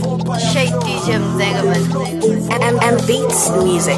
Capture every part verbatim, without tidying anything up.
Shade D J Mzengaman. M M Beats Music.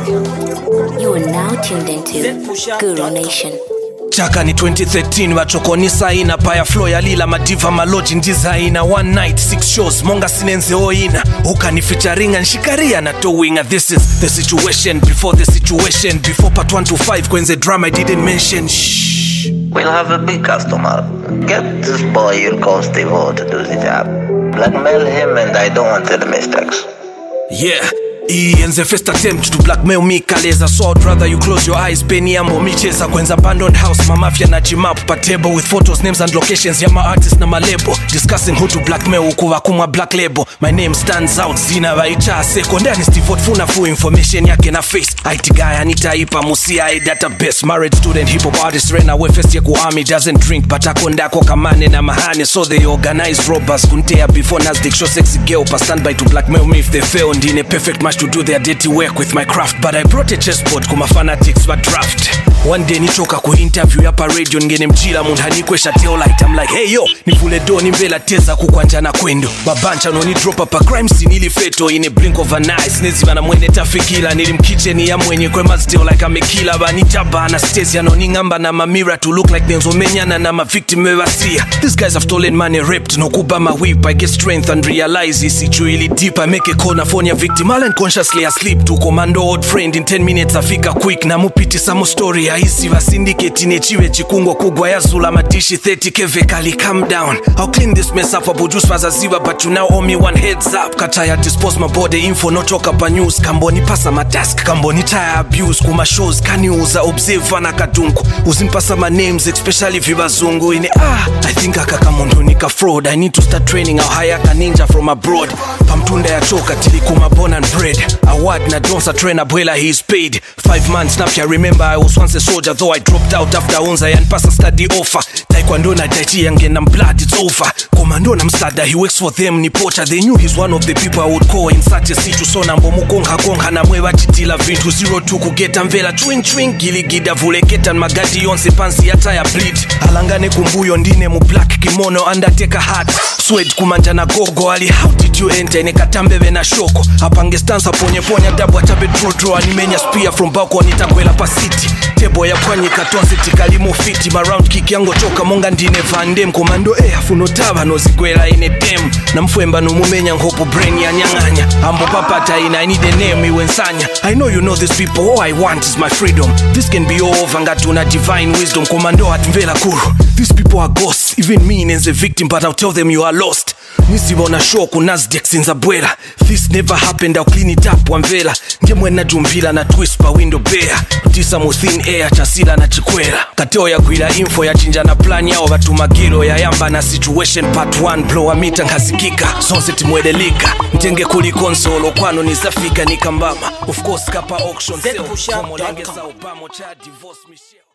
You are now tuned into Guru Nation. Chaka ni twenty thirteen wachokoni saina paya flow ya lila madiva maloji designer one night six shows monga sinenze oina ukani featuring nshikaria na towinga. This is the situation before the situation before part one to five kwenze drama I didn't mention. Shh. We'll have a big customer. Get this boy your constable to do the job. Blackmail him and I don't want any mistakes. Yeah. Ianze first attempt to blackmail me kaleza, so I'd rather you close your eyes. Penny ambo micheza kwenza abandoned house mamafia na chimap pa table with photos, names and locations ya ma artists na ma label discussing who to blackmail ukuwa kumwa black label. My name stands out zina vaicha secondary Steve funa full information yake na face I T guy anitaipa musia I database. Married student hip hop artist ran away first year ku army, doesn't drink but akondako kamane na mahane, so they organize robbers kuntea before Nasdaq show sexy girl pa standby to blackmail me if they fail. Ndine perfect match to do their dirty work with my craft, but I brought a chessboard kuma fanatics but draft. One day nichoka ku interview yapa radio ngene mchila mundhani kwesha teo light. I'm like hey yo nivule do nimbela teza kukwanja na kwendo babancha no ni drop up a crime scene ili feto in a blink of an eye. Snezi bana mwene tafikila nilimkicheni ya mwenye kwema still like I'm a killer bani chaba na stezi no ningamba na mamira to look like Denzo Menyana na ma victim mewasia. These guys have stolen money, raped no kuba ma whip. I get strength and realize this really deep. I make a corner for your victim all unconsciously asleep to commando old friend in ten minutes afika quick na mupiti samo story haisi va syndicate nechiwe chikungo kugwa ya zula madishi thirty keve kali calm down. I'll clean this mess up for juice fazaziva, but you now owe me one heads up. Kataya dispose my body info no talk up news. Kamboni pasa my task kamboni tire abuse kuma shows kani uza observe na kadunku uzimpasa my names especially vibazungu ine ah I think akakamundu nika fraud. I need to start training au hire ka ninja from abroad. Pamtunda ya choka tilikuma born and bred. Award na Jones a trainer bwela he's paid five months now. I remember I was once a soldier though I dropped out after unza and pass a study offer. Taekwondo na daichi yange na blood it's over. Commando na msada he works for them ni pocha. They knew he's one of the people I would call in such a situation. So nambo mukonga konga na mwewa chitila vintu zero two kugeta mvela twing twing gili gida vuleketa magadi yonse pansi yata ya bleed. Alangane kumbuyo ndine mu black kimono undertaker hat sweat kumanja na gogo ali how did you enter ine katambebe na shoko apange stanza ponye ponya dabu atabe draw draw animenya spear from balcony itakwela pa city tebo ya kwanyi katonse tikalimo fiti maround kick yango choka monga ndine vandem komando eh afuno taba no zigwela ine dem na mfwemba no mumenya ngopo brain ya nyanganya ambo papata ina I need a name iwensanya. I know you know these people, all I want is my freedom. This can be over ngatuna divine wisdom komando atmvela kuru. These people are ghosts, even me as a victim, but I'll tell them you are lost. Nisibona show ku Nasdaq sinza bwela. This never happened, I'll clean it up wamvela. Ngemwe na jumbila na twist pa window bear. Tisa mu thin air chasila na chikwela. Kateo ya kuila info ya chinja na plan yao watu magiro ya yamba na situation part one blow a meter ngasikika. Sunset mwedelika. Ntenge kuli console kwano nizafika nikambama. Of course kapa auction sale. Komo langeza Obama cha divorce Michelle.